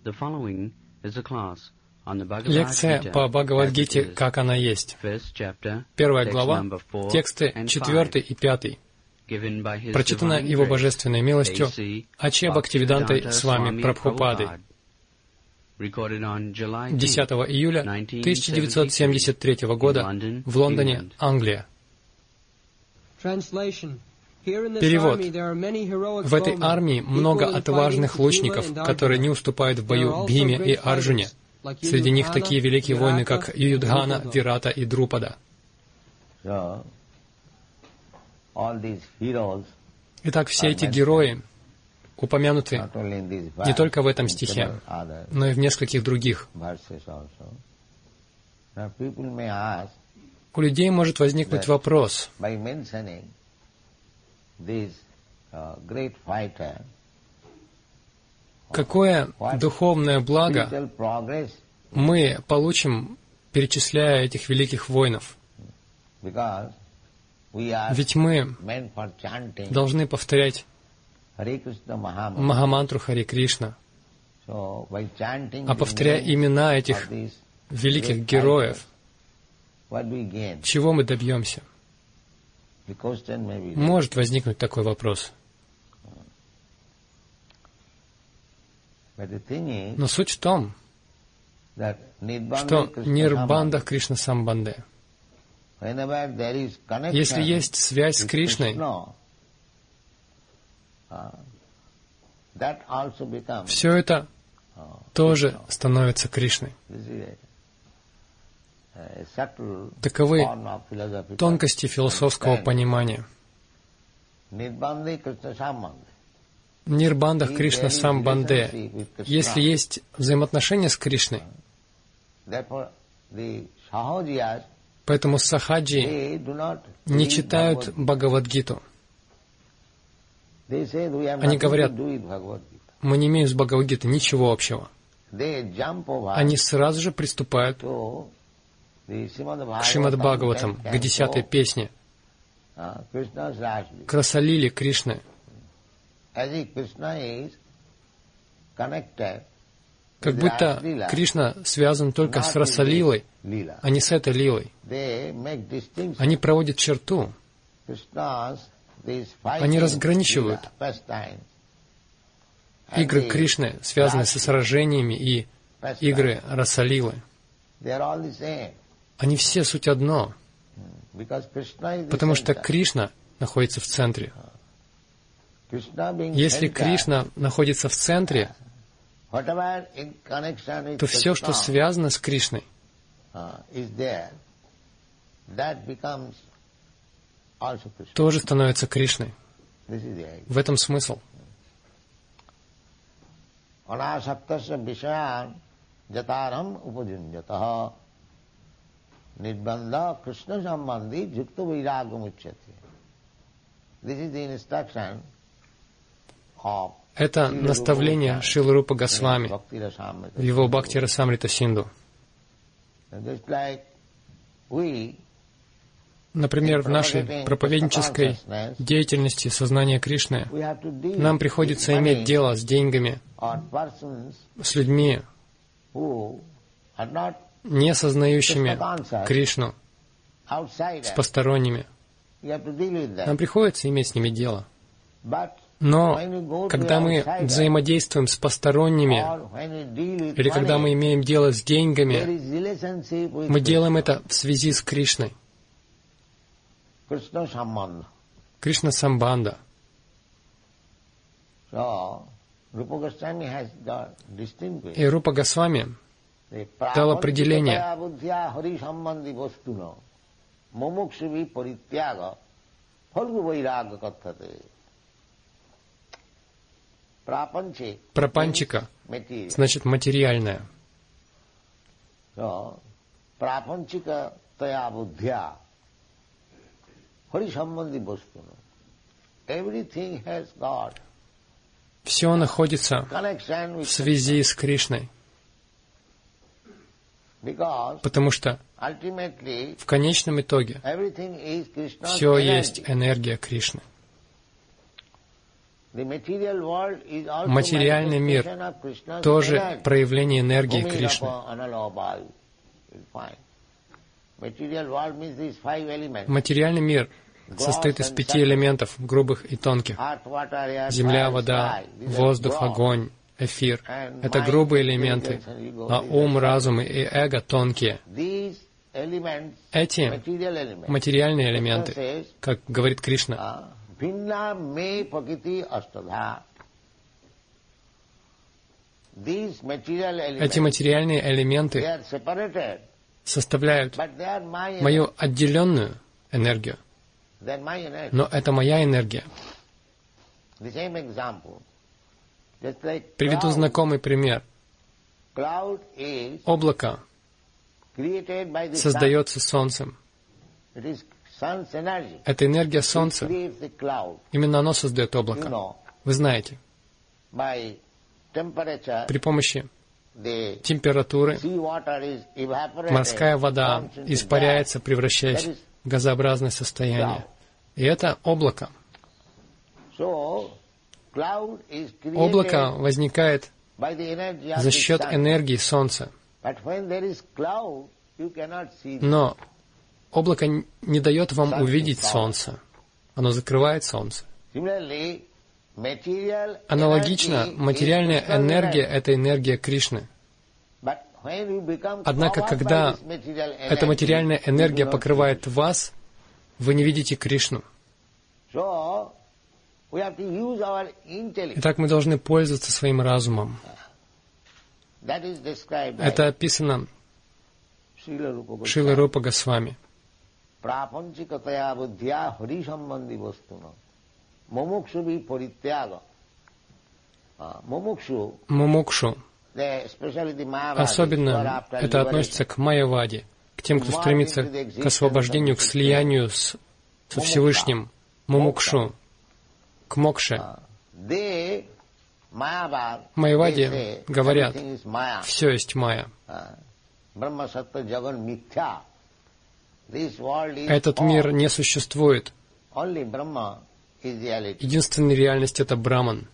Лекция по Бхагавад-гите, как она есть. Первая глава, тексты 4 и 5. Прочитана Его Божественной милостью Ачья Бхактивидантой с вами Прабхупадой. 10 июля 1973 года в Лондоне, Англия. Перевод. В этой армии много отважных лучников, которые не уступают в бою Бхиме и Арджуне. Среди них такие великие воины, как Юдхана, Вирата и Друпада. Итак, все эти герои упомянуты не только в этом стихе, но и в нескольких других. У людей может возникнуть вопрос, какое духовное благо мы получим, перечисляя этих великих воинов? Ведь мы должны повторять Махамантру Харе Кришна. А повторяя имена этих великих героев, чего мы добьемся? Может возникнуть такой вопрос. Но суть в том, что Нирбанда Кришна Самбанде. Если есть связь с Кришной, все это тоже становится Кришной. Таковы тонкости философского понимания. Нирбандах Кришна Самбанде. Если есть взаимоотношения с Кришной, поэтому сахаджи не читают Бхагавад-гиту. Они говорят, мы не имеем с Бхагавад-гитой ничего общего. Они сразу же приступают к Шримад-Бхагаватам, к 10-й песне, к Расалиле Кришны. Как будто Кришна связан только с Расалилой, а не с этой лилой. Они проводят черту. Они разграничивают игры Кришны, связанные со сражениями, и игры Расалилы. Они все суть одно, потому что Кришна находится в центре. Если Кришна находится в центре, то все, что связано с Кришной, тоже становится Кришной. В этом смысл. Это наставление Шрилы Рупы Госвами в его Бхакти Расамрита Синду. Например, в нашей проповеднической деятельности сознания Кришны нам приходится иметь дело с деньгами, с людьми, не сознающими Кришну, с посторонними. Нам приходится иметь с ними дело. Но когда мы взаимодействуем с посторонними, или когда мы имеем дело с деньгами, мы делаем это в связи с Кришной. Кришна Самбанда. И Рупа Госвами дал определение. Прапанчика значит материальное. Все находится в связи с Кришной. Потому что в конечном итоге все есть энергия Кришны. Материальный мир тоже проявление энергии Кришны. Материальный мир состоит из 5 элементов, грубых и тонких. Земля, вода, воздух, огонь, эфир. Это грубые элементы, а ум, разум и эго тонкие. Эти материальные элементы, как говорит Кришна, эти материальные элементы составляют мою отделенную энергию. Но это моя энергия. Приведу знакомый пример. Облако создается Солнцем. Это энергия Солнца. Именно оно создает облако. Вы знаете, при помощи температуры морская вода испаряется, превращаясь в газообразное состояние. И это облако. Облако возникает за счет энергии Солнца. Но облако не дает вам увидеть Солнце. Оно закрывает Солнце. Аналогично, материальная энергия — это энергия Кришны. Однако, когда эта материальная энергия покрывает вас, вы не видите Кришну. Итак, мы должны пользоваться своим разумом. Это описано Шрила Рупа Госвами. Мумукшу. Особенно это относится к майяваде, к тем, кто стремится к освобождению, к слиянию со Всевышним, мумукшу, к мокше. Майяваде говорят, все есть майя. Этот мир не существует. Единственная реальность — это Браман.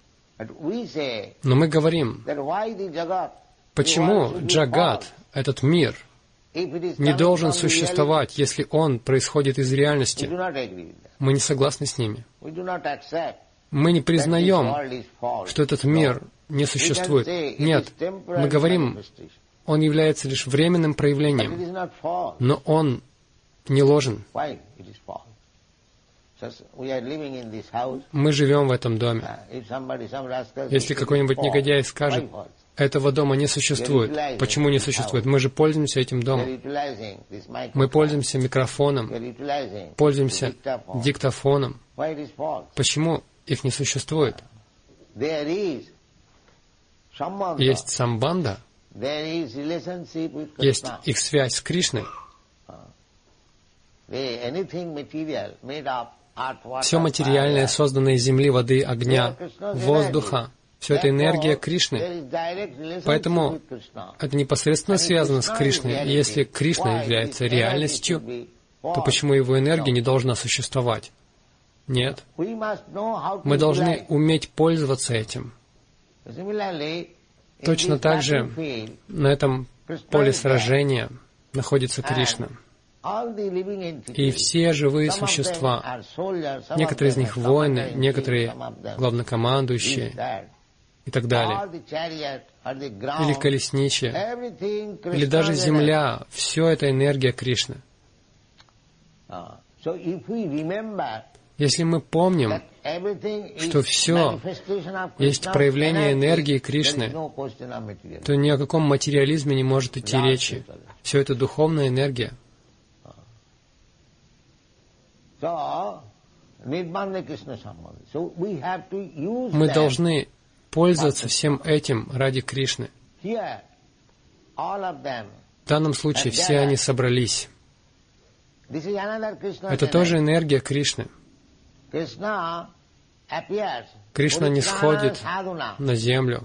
Но мы говорим, почему Джагат, этот мир, не должен существовать, если он происходит из реальности? Мы не согласны с ними. Мы не признаем, что этот мир не существует. Нет, мы говорим, он является лишь временным проявлением, но он не ложен. Мы живем в этом доме. Если какой-нибудь негодяй скажет, этого дома не существует. Почему не существует? Мы же пользуемся этим домом. Мы пользуемся микрофоном, пользуемся диктофоном. Почему их не существует? Есть самбанда, есть их связь с Кришной. Все материальное, созданное из земли, воды, огня, воздуха, все это энергия Кришны. Поэтому это непосредственно связано с Кришной. И если Кришна является реальностью, то почему его энергия не должна существовать? Нет. Мы должны уметь пользоваться этим. Точно так же на этом поле сражения находится Кришна. И все живые существа, некоторые из них воины, некоторые главнокомандующие и так далее, или колесничие, или даже земля, все это энергия Кришны. Если мы помним, что все есть проявление энергии Кришны, то ни о каком материализме не может идти речи. Все это духовная энергия. Мы должны пользоваться всем этим ради Кришны. В данном случае все они собрались. Это тоже энергия Кришны. Кришна не сходит на землю.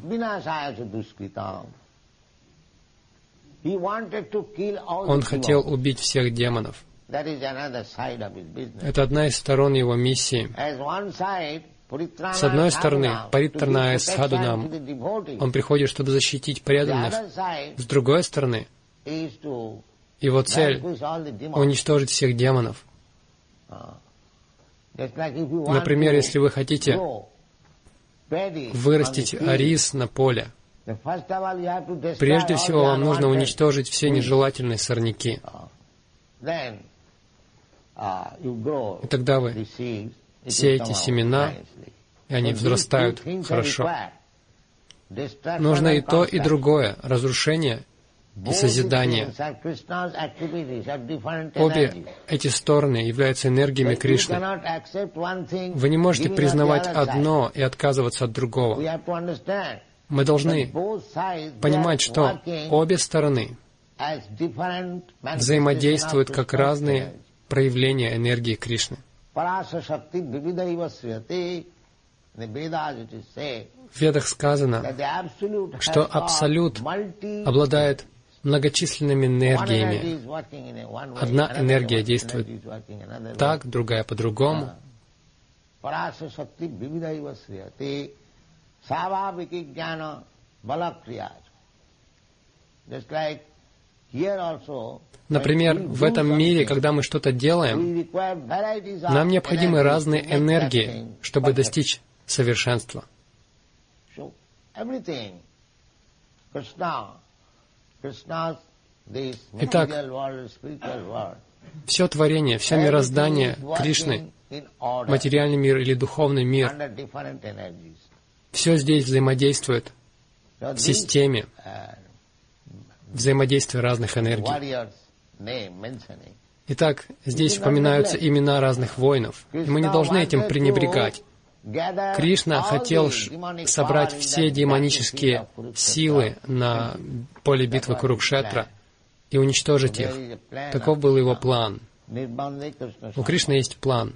Он хотел убить всех демонов. Это одна из сторон его миссии. С одной стороны, Паритрана Садхунам, он приходит, чтобы защитить преданных. С другой стороны, его цель — уничтожить всех демонов. Например, если вы хотите вырастить рис на поле, прежде всего вам нужно уничтожить все нежелательные сорняки. И тогда вы сеете семена, и они взрастают хорошо. Нужно и то, и другое — разрушение и созидание. Обе эти стороны являются энергиями Кришны. Вы не можете признавать одно и отказываться от другого. Мы должны понимать, что обе стороны взаимодействуют как разные проявления энергии Кришны. В Ведах сказано, что Абсолют обладает многочисленными энергиями. Одна энергия действует так, другая по-другому. Например, в этом мире, когда мы что-то делаем, нам необходимы разные энергии, чтобы достичь совершенства. Итак, все творение, все мироздание Кришны, материальный мир или духовный мир, все здесь взаимодействует в системе взаимодействия разных энергий. Итак, здесь упоминаются имена разных воинов, и мы не должны этим пренебрегать. Кришна хотел собрать все демонические силы на поле битвы Курукшетра и уничтожить их. Таков был его план. У Кришны есть план.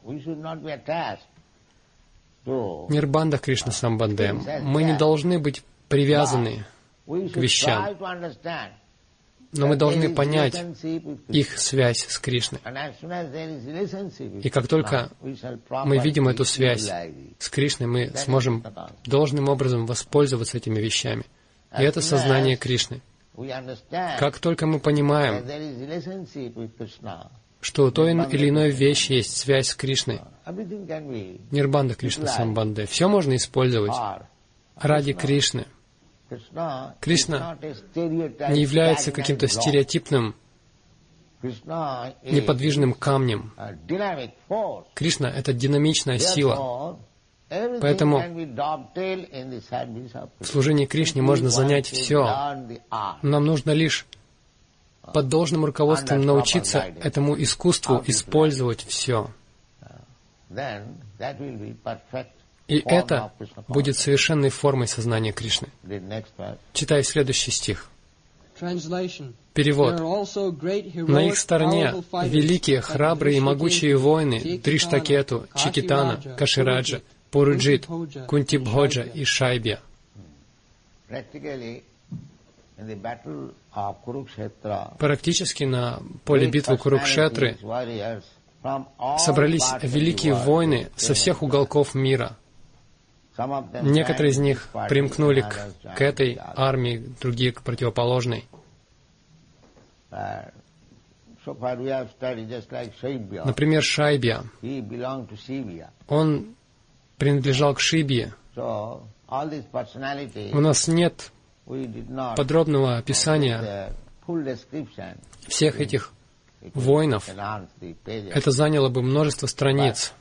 Нирбанда Кришна Самбанде. Мы не должны быть привязаны к вещам, но мы должны понять их связь с Кришной. И как только мы видим эту связь с Кришной, мы сможем должным образом воспользоваться этими вещами. И это сознание Кришны. Как только мы понимаем, что у той или иной вещи есть связь с Кришной, Нирбанда Кришна Самбанде, все можно использовать ради Кришны. Кришна не является каким-то стереотипным, неподвижным камнем. Кришна — это динамичная сила. Поэтому в служении Кришне можно занять все. Нам нужно лишь под должным руководством научиться этому искусству использовать все. И это будет совершенной формой сознания Кришны. Читай следующий стих. Перевод. На их стороне великие, храбрые и могучие воины Дриштакету, Чикитана, Кашираджа, Пуруджит, Кунтибходжа и Шайбья. Практически на поле битвы Курукшетры собрались великие воины со всех уголков мира. Некоторые из них примкнули к этой армии, другие к противоположной. Например, Шайбья. Он принадлежал к Шибье. У нас нет подробного описания всех этих воинов. Это заняло бы множество страниц.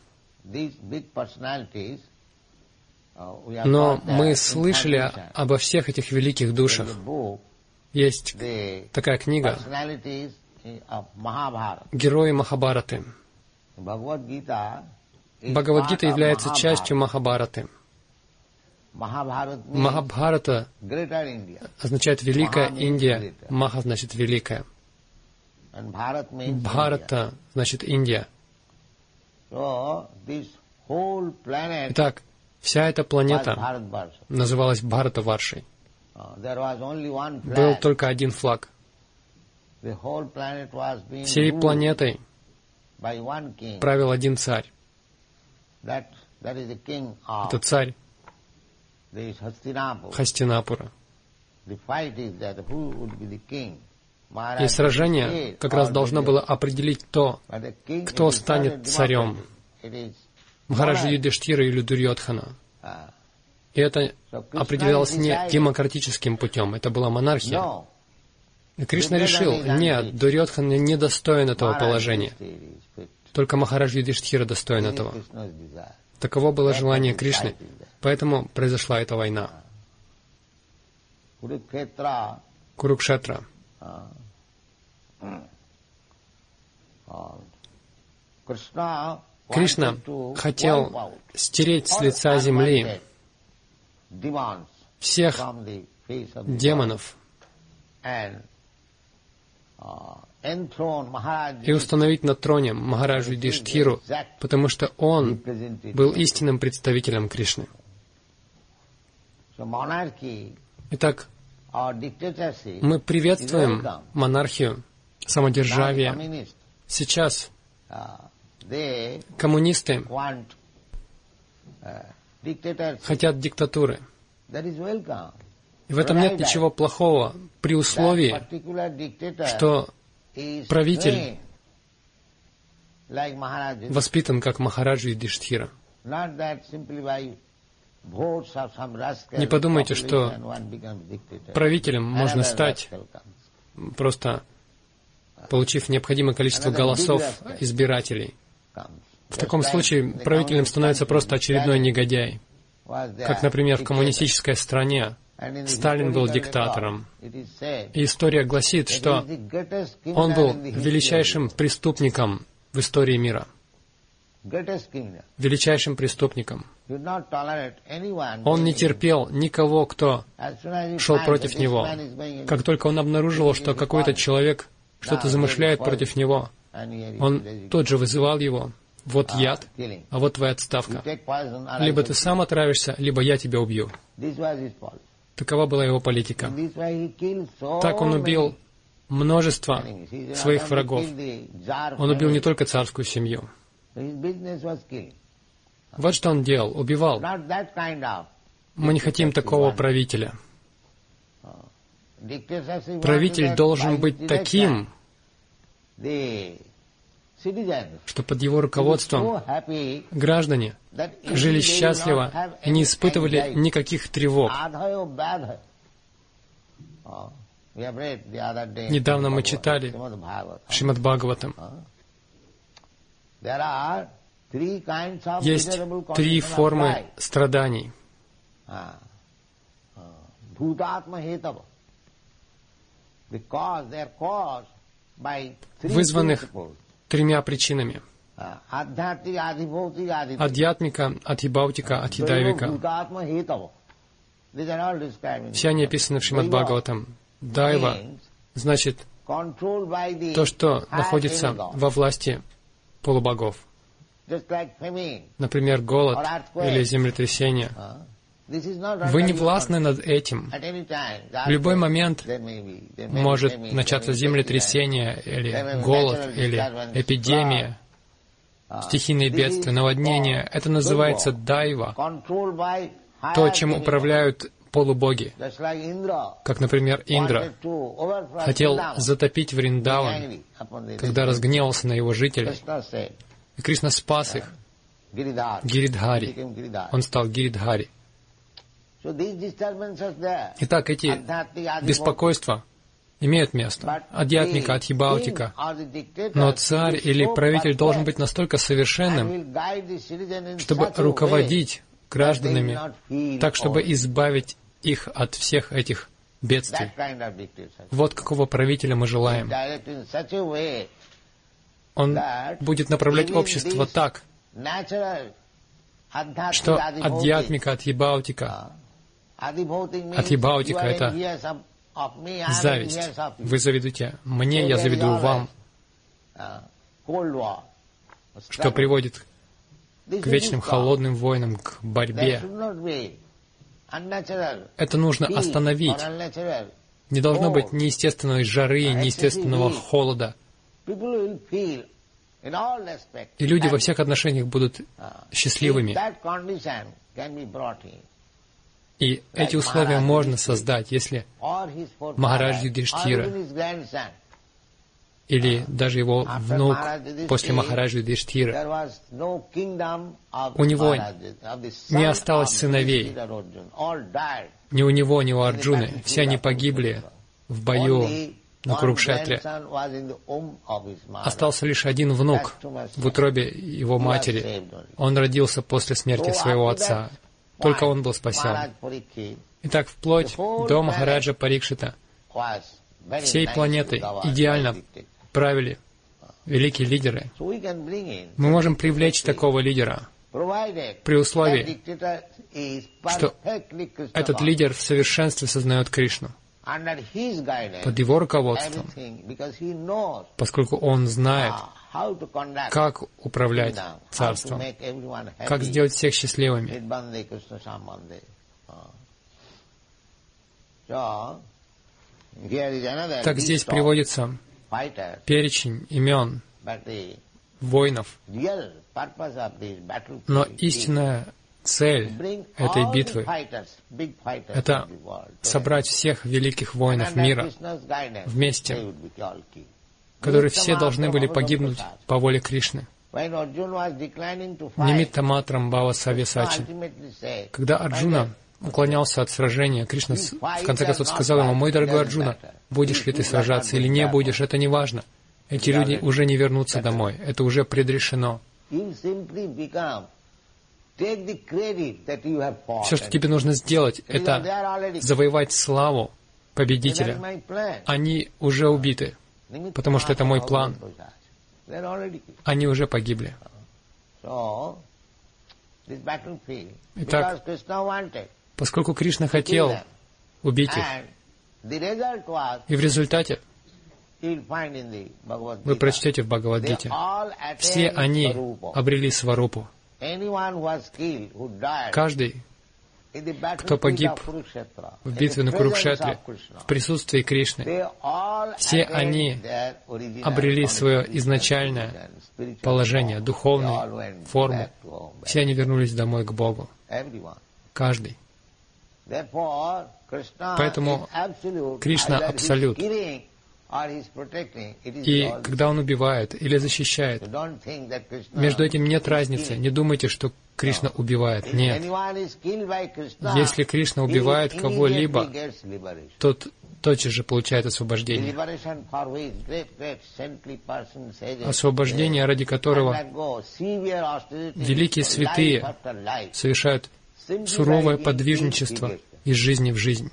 Но мы слышали обо всех этих великих душах. Есть такая книга «Герои Махабхараты». Бхагавад-гита является частью Махабхараты. Махабхарата означает «Великая Индия», Маха значит «Великая». Бхарата значит «Индия». Итак, вся эта планета называлась Бхаратаваршей. Был только один флаг. Всей планетой правил один царь. Это царь Хастинапура. И сражение как раз должно было определить то, кто станет царем, Махараджа Юдхиштхира или Дурьодхана. И это определялось не демократическим путем, это была монархия. И Кришна решил, нет, Дурьодхан не достоин этого положения. Только Махараджа Юдхиштхира достоин этого. Таково было желание Кришны, поэтому произошла эта война. Курукшетра. Кришна хотел стереть с лица земли всех демонов и установить на троне Махараджу Юдхиштхиру, потому что он был истинным представителем Кришны. Итак, мы приветствуем монархию, самодержавие. Сейчас коммунисты хотят диктатуры. И в этом нет ничего плохого, при условии, что правитель воспитан как Махараджа Юдхиштхира. Не подумайте, что правителем можно стать, просто получив необходимое количество голосов избирателей. В таком случае правителем становится просто очередной негодяй. Как, например, в коммунистической стране Сталин был диктатором. И история гласит, что он был величайшим преступником в истории мира. Величайшим преступником. Он не терпел никого, кто шел против него. Как только он обнаружил, что какой-то человек что-то замышляет против него, он тут же вызывал его. Вот яд, а вот твоя отставка. Либо ты сам отравишься, либо я тебя убью. Такова была его политика. Так он убил множество своих врагов. Он убил не только царскую семью. Вот что он делал, убивал. Мы не хотим такого правителя. Правитель должен быть таким, что под его руководством граждане жили счастливо и не испытывали никаких тревог. Недавно мы читали Шримад Бхагаватам. Есть 3 формы страданий. Вызванных 3 причинами. Адьятмика, Адхибхаутика, Адхидайвика. Все они описаны в Шримад Бхагаватам. Дайва значит то, что находится во власти полубогов. Например, голод или землетрясение. Вы не властны над этим. В любой момент может начаться землетрясение, или голод, или эпидемия, стихийные бедствия, наводнения. Это называется дайва, то, чем управляют полубоги. Как, например, Индра хотел затопить Вриндаван, когда разгневался на его жителей. И Кришна спас их. Гиридхари. Он стал Гиридхари. Итак, эти беспокойства имеют место. Адьятмика, Адхибхаутика. Но царь или правитель должен быть настолько совершенным, чтобы руководить гражданами так, чтобы избавить их от всех этих бедствий. Вот какого правителя мы желаем. Он будет направлять общество так, что адьятмика, Адхибхаутика. Адхибхаутика — это зависть. Вы завидуете мне, я завидую вам, что приводит к вечным холодным войнам, к борьбе. Это нужно остановить. Не должно быть неестественной жары, неестественного холода. И люди во всех отношениях будут счастливыми. И эти условия можно создать, если Махарадж Юдхиштира или даже его внук после Махараджа Юдхиштира, у него не осталось сыновей, ни у него, ни у Арджуны. Все они погибли в бою на Курукшетре. Остался лишь один внук в утробе его матери. Он родился после смерти своего отца. Только он был спасен. Итак, вплоть до Махараджа Парикшита всей планетой идеально правили великие лидеры. Мы можем привлечь такого лидера при условии, что этот лидер в совершенстве сознает Кришну под его руководством, поскольку он знает, как управлять царством, как сделать всех счастливыми. Так здесь приводится перечень имен воинов. Но истинная цель этой битвы — это собрать всех великих воинов мира вместе, которые все должны были погибнуть по воле Кришны. Нимитта матрам бхава савьясачи. Когда Арджуна уклонялся от сражения, Кришна в конце концов сказал ему: «Мой дорогой Арджуна, будешь ли ты сражаться или не будешь, это не важно. Эти люди уже не вернутся домой. Это уже предрешено. Все, что тебе нужно сделать, это завоевать славу победителя. Они уже убиты, потому что это мой план. Они уже погибли». Итак, поскольку Кришна хотел убить их, и в результате, вы прочтете в Бхагавад-гите, все они обрели сварупу. Каждый, кто погиб в битве на Курукшетре в присутствии Кришны, все они обрели свое изначальное положение, духовную форму. Все они вернулись домой к Богу. Каждый. Поэтому Кришна — Абсолют. И когда Он убивает или защищает, между этим нет разницы. Не думайте, что Кришна убивает. Нет. Если Кришна убивает кого-либо, тот тотчас же получает освобождение. Освобождение, ради которого великие святые совершают суровое подвижничество из жизни в жизнь.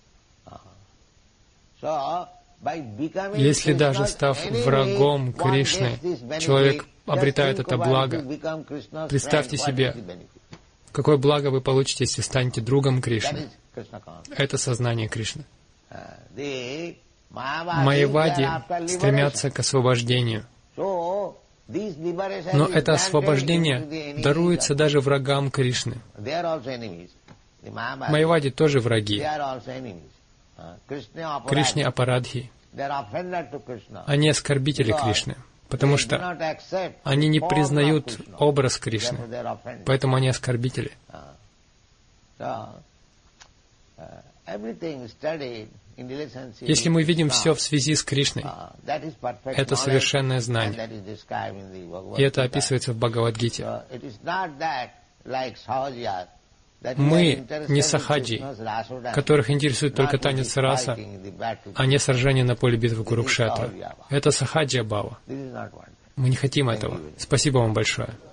Если даже став врагом Кришны, человек обретает это благо, представьте себе, какое благо вы получите, если станете другом Кришны. Это сознание Кришны. Майявади стремятся к освобождению. Но это освобождение даруется даже врагам Кришны. Майявади тоже враги. Кришне апарадхи. Они оскорбители Кришны, потому что они не признают образ Кришны, поэтому они оскорбители. Если мы видим все в связи с Кришной, это совершенное знание. И это описывается в Бхагавад-гите. Мы не сахаджи, которых интересует только танец раса, а не сражение на поле битвы Курукшетра. Это сахаджия бхава. Мы не хотим этого. Спасибо вам большое.